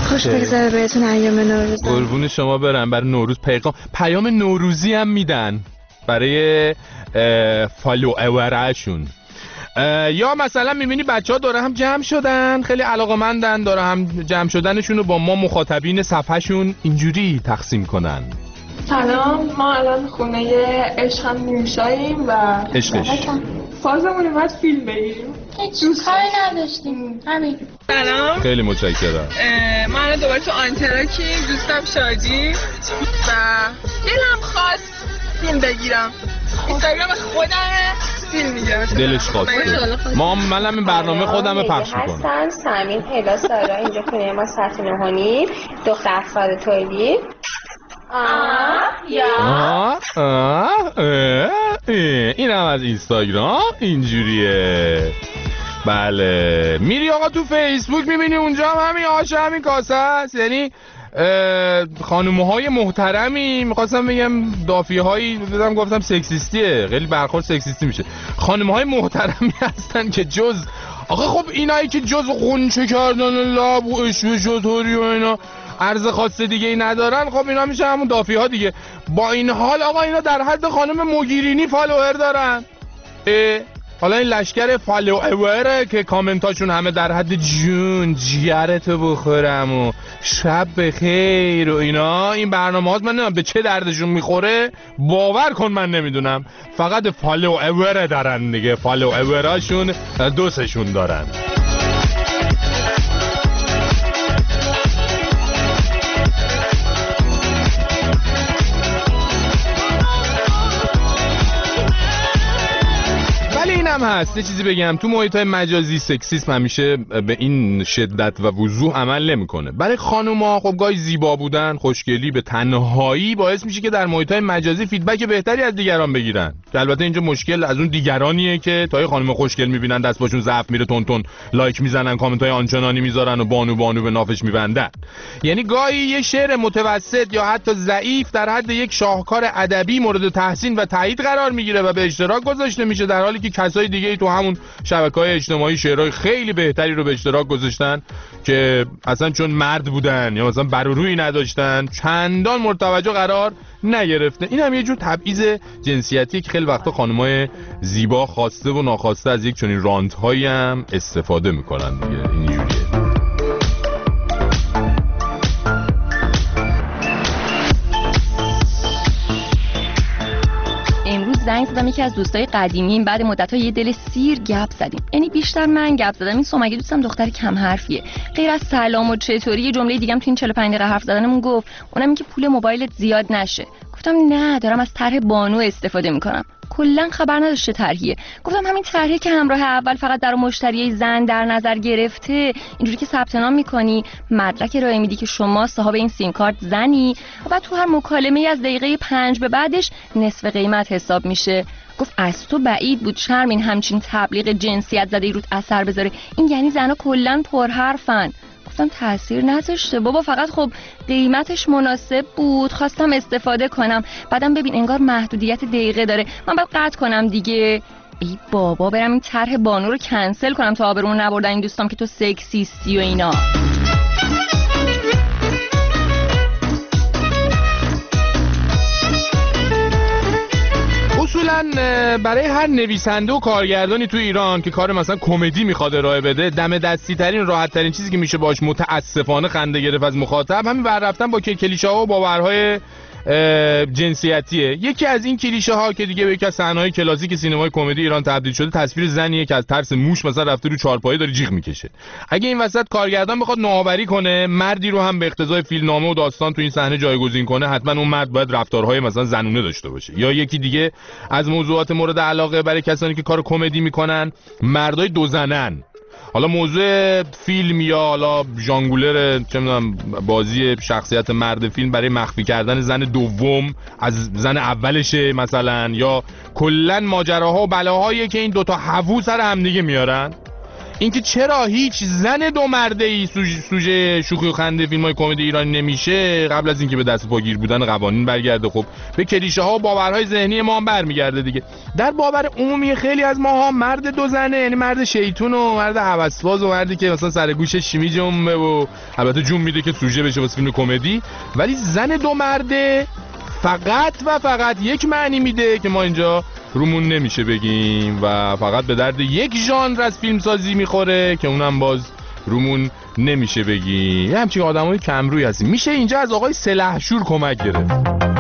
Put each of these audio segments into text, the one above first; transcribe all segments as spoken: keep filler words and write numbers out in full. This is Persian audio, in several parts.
خوش بگذره بهتون ایام نوروز. قربون شما برم. برای نوروز پیغام پیام نوروزی هم میدن برای فالووراشون. یا مثلا میبینی بچه ها داره هم جمع شدن، خیلی علاقه‌مندن، داره هم جمع شدنشون رو با ما مخاطبین صفحهشون اینجوری تقسیم کنن. سلام، ما الان خونه عشق هم میشاییم و عشقش فازمون اومد فیلم بگیریم. هیچ کاری نداشتیم، همین. سلام، خیلی متشکرم. ما الان دوباره تو آنتراکیم، دوستم شادی و دلم خواست فیلم بگیرم. اینستاگرام خودمه، فیلم میگیرم. دلش خواسته. ما منم این برنامه خودمه پخش میکنم. هستن سمین پیدا سارا اینجا خونه ما ساعت نه و نیم دختر خاله تولید. آه یا آه آه این هم از اینستاگرام اینجوریه. بله میری آقا تو فیسبوک میبینی اونجا هم همین آشه همین کاسه هست. یعنی خانومهای محترمی، میخواستم بگم دافی هایی بدم گفتم سکسیستیه، خیلی برخورد سکسیستی میشه. خانومهای محترمی هستن که جز آقا خب اینایی که جز غنچه کردن لب و اشوه شطوری و اینا عرض خاص دیگه ای ندارن، خب اینا میشه همون دافی ها دیگه. با این حال آقا اینا در حد خانم موگیرینی فالوور دارن. حالا این لشکر فالووره که کامنتاشون همه در حد جون جیرتو بخورم و شب بخیر و اینا. این برنامه هاست من نمیدونم به چه دردشون میخوره، باور کن من نمیدونم. فقط فالوور دارن دیگه، فالووراشون دوستشون دارن. هم هست. یه چیزی بگم، تو محیط‌های مجازی سکسیسم همیشه به این شدت و وضوح عمل نمی‌کنه. برای خانوما خب گاهی زیبا بودن، خوشگلی به تنهایی باعث میشه که در محیط‌های مجازی فیدبک بهتری از دیگران بگیرن. که البته اینجا مشکل از اون دیگرانیه که تا یه خانم خوشگل می‌بینن دست باشون ضعف میره، تون تون لایک میزنن، کامنت‌های آنچنانی میذارن و بانو بانو به نافش میبندن. یعنی گاهی یه شعر متوسط یا حتی ضعیف در حد یک شاهکار ادبی مورد تحسین و تایید قرار میگیره و به اشتراک گذاشته میشه، در حالی که کسای دیگه ای تو همون شبکه‌های اجتماعی شعرهای خیلی بهتری رو به اشتراک گذاشتن که اصلا چون مرد بودن یا مثلا برورویی نداشتن چندان مورد توجه قرار نگرفته. این هم یه جور تبعیض جنسیتی که خیلی وقتا خانم‌های زیبا خواسته و ناخواسته از یک چنین رانت‌هایی هم استفاده میکنن دیگه. اینجوریه. زنگ زدم یکی از دوستای قدیمیم، بعد مدت‌ها یه دل سیر گپ زدیم. یعنی بیشتر من گپ زدم، این سومگی دوستم دختر کم حرفیه. غیر از سلام و چطوری یه جمله دیگه هم تو این چهل و پنج دقیقه حرف زدنمون گفت، اونم این که پول موبایلت زیاد نشه. گفتم نه، دارم از طرح بانو استفاده میکنم. کلا خبر نداشته طرحیه. گفتم همین طرحی که همراه اول فقط در مشتری زن در نظر گرفته، اینجوری که ثبت نام میکنی، مدرک ارائه میدی که شما صاحب این سیم کارت زنی و بعد تو هر مکالمه از دقیقه پنج به بعدش نصف قیمت حساب میشه. گفت از تو بعید بود شرمین همچین تبلیغ جنسیت زده ای روت اثر بذاره. این یعنی زنا کلا پرحرفن. گفتم تاثیر نذاشته بابا، فقط خب قیمتش مناسب بود، خواستم استفاده کنم. بعدم ببین انگار محدودیت دقیقه داره، من باید قطع کنم دیگه. ای بابا برم این طرح بانو رو کنسل کنم تا آبرون نبردن این دوستام که تو سکسیستی و اینا. اصولا برای هر نویسنده و کارگردانی تو ایران که کار مثلا کمدی میخواد ارائه بده، دم دستی ترین راحت ترین چیزی که میشه باش متاسفانه خنده گرفت از مخاطب همین ور رفتن با کلیشه ها و باورهای جنسیتیه. یکی از این کلیشه ها که دیگه به یکی از صحنه‌های کلاسیک سینمای کمدی ایران تبدیل شده، تصویر زنیه که از ترس موش مثلا رفته رو چارپایه داره جیغ میکشه. اگه این وسط کارگردان بخواد نوآوری کنه، مردی رو هم به اقتضای فیلمنامه و داستان تو این صحنه جایگزین کنه، حتما اون مرد باید رفتارهای مثلا زنونه داشته باشه. یا یکی دیگه از موضوعات مورد علاقه برای کسانی که کار کمدی میکنن، مردای دو زنن. حالا موضوع فیلم یا حالا ژانگولر چه میدونم بازی شخصیت مرد فیلم برای مخفی کردن زن دوم از زن اولشه مثلا، یا کلا ماجراها و بلاهایی که این دوتا هوو سر همدیگه میارن. اینکه چرا هیچ زن دو مرده ای سوژه شوخی و خنده فیلم‌های کمدی ایرانی نمیشه قبل از اینکه به دست پاگیر بودن قوانین برگرده. خب به کلیشه ها و باورهای ذهنی ما هم برمیگرده دیگه. در باور عمومی خیلی از ماها مرد دو زنه، یعنی مرد شیطون و مرد هوسباز و مردی که مثلا سر گوشش شیمی جنبه و البته جون میده که سوژه بشه واسه فیلم کمدی. ولی زن دو مرده فقط و فقط یک معنی میده که ما اینجا رومون نمیشه بگیم و فقط به درد یک ژانر از فیلم سازی میخوره که اونم باز رومون نمیشه بگیم. یه همچین آدمای کم روی هستیم. میشه اینجا از آقای سلحشور کمک گرفت.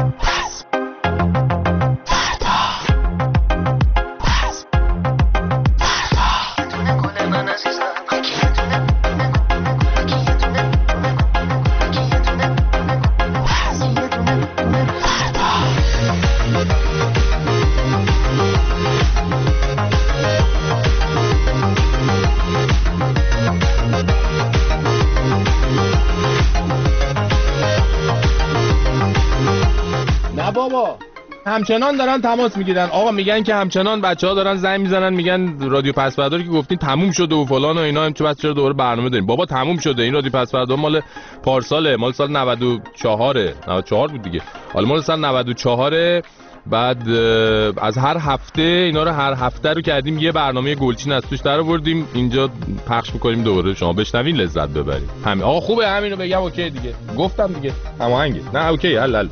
همچنان دارن تماس میگیرن آقا، میگن که همچنان بچه‌ها دارن زنگ میزنن میگن رادیو پسوردار که گفتین تموم شده و فلان و اینا، هم چه بس چرا دوباره برنامه داریم؟ بابا تموم شده. این رادیو پسوردار مال پارساله، مال سال نود و چهار نود و چهار بود دیگه. حالا مال سال نود و چهار. بعد از هر هفته اینا رو هر هفته رو کردیم یه برنامه گلچین از توش در آوردیم اینجا پخش می‌کنیم دوباره شما بشنوین لذت ببرید. همین آقا خوبه، همینو بگم اوکی دیگه. گفتم دیگه هماهنگه. نه اوکی حل حل.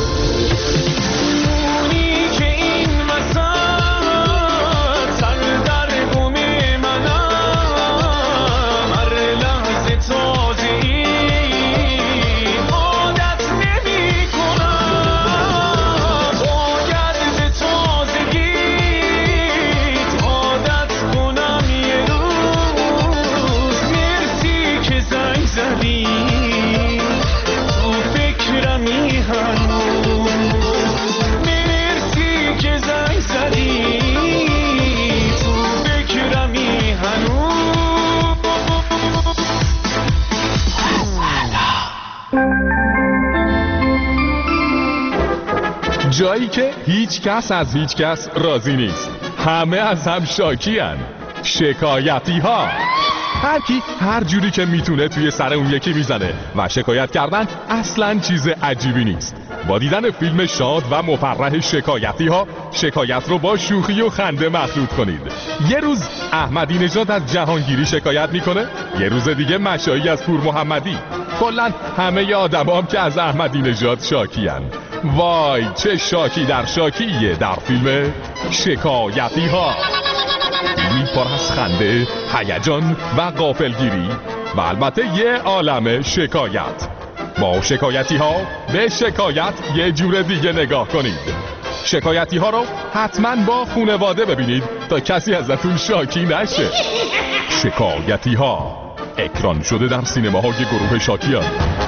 جایی که هیچ کس از هیچ کس راضی نیست، همه از هم شاکی هن. شکایتی ها. هر کی هر جوری که میتونه توی سر اون یکی میزنه و شکایت کردن اصلا چیز عجیبی نیست. با دیدن فیلم شاد و مفرح شکایتی ها، شکایت رو با شوخی و خنده مخلوط کنید. یه روز احمدی نژاد از جهانگیری شکایت میکنه، یه روز دیگه مشایی از پور محمدی. کلن همه آدم هم که از احمدی نژاد شاکی هن. وای چه شاکی در شاکیه در فیلم شکایتی ها. فیلمی پر از خنده، هیجان و غافلگیری و البته یه عالم شکایت. با شکایتی ها به شکایت یه جور دیگه نگاه کنید. شکایتی ها رو حتما با خانواده ببینید تا کسی ازتون شاکی نشه. شکایتی ها اکران شده در سینماهای گروه شاکیان.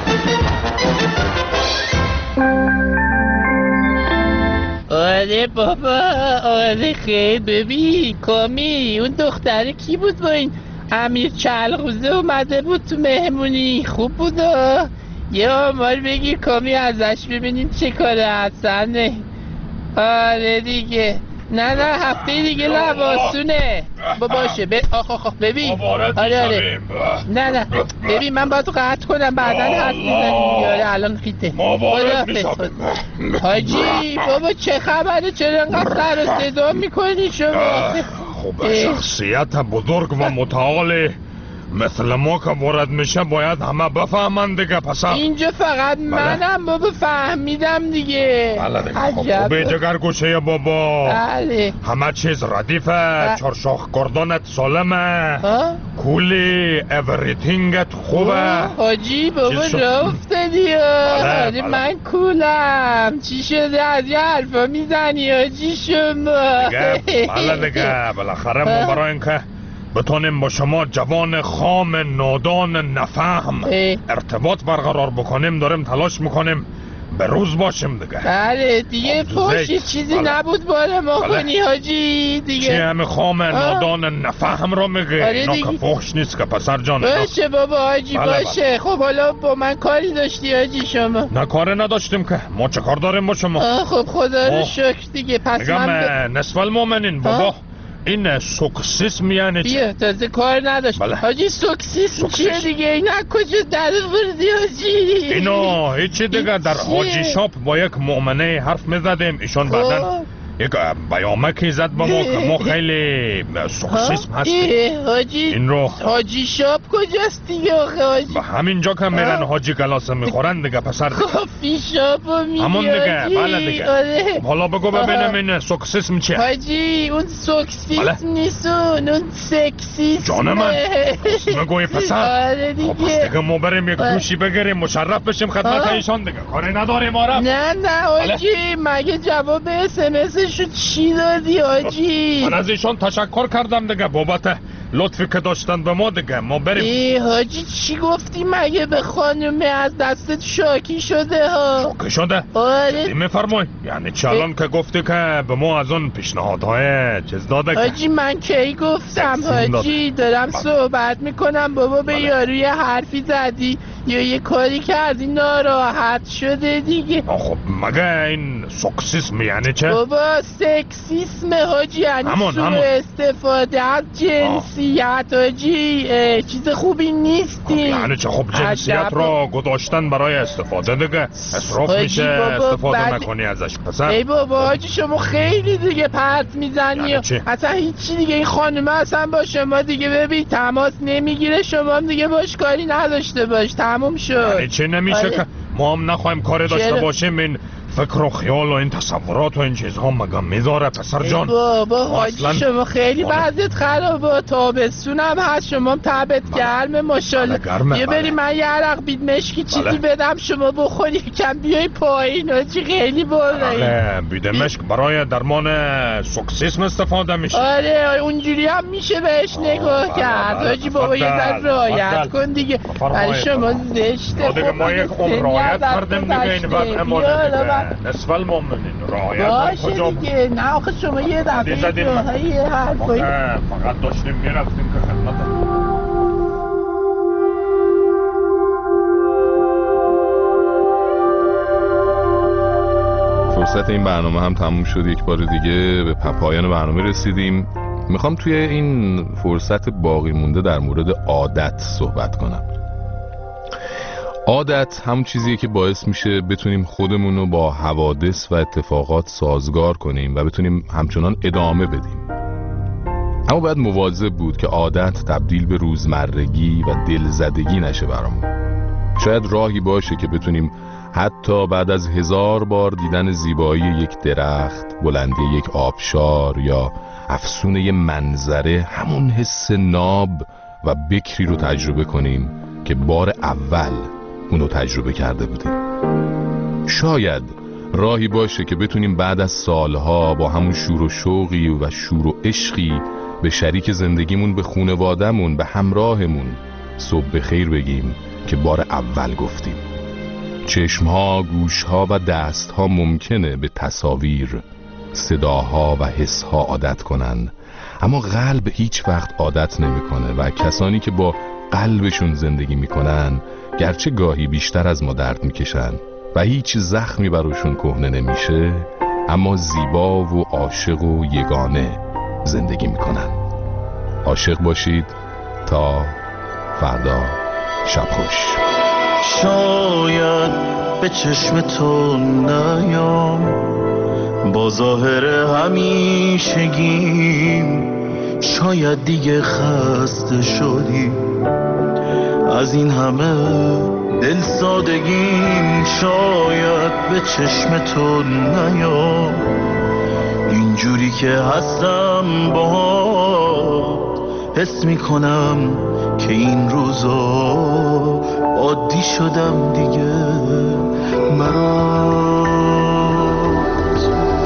آره بابا، آره خیلی. ببین کامی، اون دختره کی بود با این امیر چلغوزه اومده بود تو مهمونی؟ خوب بود. یه آمار بگیر کامی ازش ببینیم چه کاره حسنه. آره دیگه. نه نه هفته دیگه لباسونه با باشه. ب... آخ آخ ببین. آره آره. نه نه ببین من باید قطع کنم بعدن حرف میزنیم. آره الان خیته. حاجی بابا چه خبره؟ چرا انقدر سر و صدا میکنی شما؟ خب شخصیت بزرگ و متعال مثل ما که وارد میشه باید همه بفهمن دیگه. پس اینجا فقط منم بابا فهمیدم دیگه. بله دیگه. خب خوبه جگر گوشه بابا. بله همه چیز ردیفه. چارشاخ گردانت سالمه. کولی اوریتینگت خوبه. حاجی بابا راه افتادی. آره من کولم. چی شده از یه حرفا میزنی حاجی شما؟ دیگه بله دیگه بالاخره ما برای اینکه بتونیم با شما جوان خام نادان نفهم ارتباط برقرار بکنیم داریم تلاش میکنیم به روز باشیم دیگه. بله دیگه پاشی چیزی بله. نبود بالا ما بله. کنی حاجی دیگه. چی همه خام نادان نفهم رو میگه؟ آره اینا که فحش نیست که پسر جان. باشه بابا حاجی بله باشه بله. خب حالا با من کاری داشتی حاجی شما؟ نه کاری نداشتیم که. ما چه کار داریم با شما؟ خب خدا رو شکر دیگه. پس میگم من ب... نصف المؤمنین بابا این سوکسیسم یعنی چه؟ بیا تازه کار نداشت. بله. حاجی سوکسیسم چیه دیگه؟ اینا کجا در بردی حاجی؟ اینو هیچی دیگه در حاجی شاپ با یک مؤمنه حرف میزدیم، ایشون بعدن یک بیامکی زد به ما که ما خیلی سوکسیسم هستیم. حاجی این رو حاجی شاپ کجاست دیگه آخه حاجی؟ به همینجا که میرن حاجی کلاسه میخورن دیگه پسر دیگه. کافی شاپو میگی همون دیگه، بله دیگه. آره. حالا بگو ببینم این سوکسیسم چیه؟ حاجی اون سوکسیسم بله. نیستون، اون سکسیسم. جان من میگوی پسر؟ آره خب پس دیگه. دیگه ما بریم یک دوشی بگیریم مشرف بشیم خدمت ایشان دیگه، کاری نداریم آره. نه نه حاجی مگه جواب اس ام اسشو چی دادی حاجی؟ من از ایشان تشکر کردم دیگه بابت لطفی که داشتن به ما دیگه، ما بریم. ای حاجی چی گفتی مگه به خانومه از دستت شاکی شده ها؟ شوکه شده؟ آره میفرمای یعنی چه الان که گفتی که به ما از اون پیشنهادهای چیز داده که حاجی من کی گفتم تقسیم حاجی؟ دارم بله. صحبت میکنم بابا به بله. یارو یه حرفی زدی یا یه کاری کردی ناراحت شده دیگه. آه، خب مگه این سوکسیسم یعنی چه؟ بابا سکسیسم حاجی یعنی همون، سوء همون. استفاده از جنسیت حاجی، اه، چیز خوبی خب نیستیم. یعنی چه؟ خب جنسیت عجب. را گذاشتن برای استفاده دیگه، اصراف حاجی میشه بابا، استفاده بد- نکنی ازش پسر. ای بابا حاجی شما خیلی دیگه پرت میزنی یعنی چی؟ اصلا هیچی دیگه. این خانومه اصلا با شما دیگه ببین تماس نمیگیره، شما هم دیگه باش کاری نداشته باش، تموم شد. یعنی چی نمیشه آره. که ما هم نخواهیم کاری داشته چرا؟ باشیم؟ این فکر و خیال و این تصورات و این چیزها مگه میذاره پسر ای جان؟ بابا ما حاجی اصلاً- شما خیلی ما- وضعیت خرابه، تابستون هم هست، شما هم تبت گرمه ماشاءالله. بله، گرمه، یه بله. بری من یه عرق بید مشکی چیزی بله. بدم شما بخوری کم بیای پایین حاجی، خیلی باره. بله بیدمشک برای درمان سوکسیسم استفاده میشه. آره اونجوری هم میشه بهش نگاه بله، کرد بله، حاجی بابا یه ذره تفضل، رعایت تفضل. کن دیگه. بفرمایید. برای شما زشته. ما دیگه ما یک عمر رعایت کردیم دیگه این وضع ما دیگه نصف المؤمنین رعایت هم کجا باشه دیگه. نه آخه شما یه دفعه زدیم. جاهای یه ما حرفایی که فقط داشتیم میرفتیم که خدمت. فرصت این برنامه هم تموم شد، یک بار دیگه به پایان برنامه رسیدیم. میخوام توی این فرصت باقی مونده در مورد عادت صحبت کنم. عادت همون چیزیه که باعث میشه بتونیم خودمون رو با حوادث و اتفاقات سازگار کنیم و بتونیم همچنان ادامه بدیم. اما باید مواظب بود که عادت تبدیل به روزمرگی و دلزدگی نشه برامون. شاید راهی باشه که بتونیم حتی بعد از هزار بار دیدن زیبایی یک درخت، بلندی یک آبشار یا افسونه منظره، همون حس ناب و بکری رو تجربه کنیم که بار اول اونو تجربه کرده بودیم. شاید راهی باشه که بتونیم بعد از سالها با همون شور و شوقی و شور و عشقی به شریک زندگیمون، به خانواده‌مون، به همراهمون صبح بخیر بگیم که بار اول گفتیم. چشمها، گوشها و دستها ممکنه به تصاویر، صداها و حسها عادت کنن، اما قلب هیچ وقت عادت نمیکنه و کسانی که با قلبشون زندگی میکنن گرچه گاهی بیشتر از ما درد میکشن و هیچ زخمی براشون کهنه نمیشه، اما زیبا و عاشق و یگانه زندگی میکنن. عاشق باشید تا فردا. شب خوش. شاید به چشم تو نیام، با ظاهر همیشگیم، شاید دیگه خسته شدی از این همه دل سادگیم. شاید به چشم تو نیام، اینجوری که هستم باهات حس میکنم که این روزا عادی شدم دیگه برات.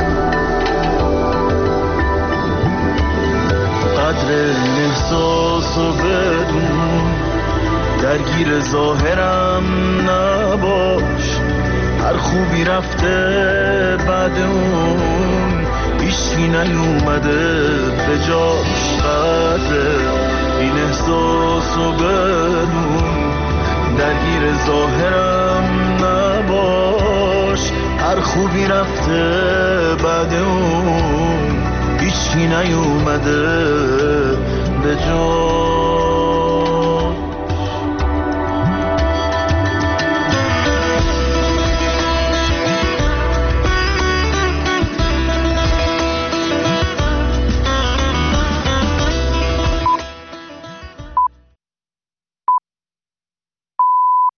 قدر این احساسو بدون، درگیر ظاهرم نباش، هر خوبی رفته بعد اون هیچی نیومده به جاش. قدر این احساسو بدون، درگیر ظاهرم نباش، هر خوبی رفته بعد اون هیچکی نیومده به جا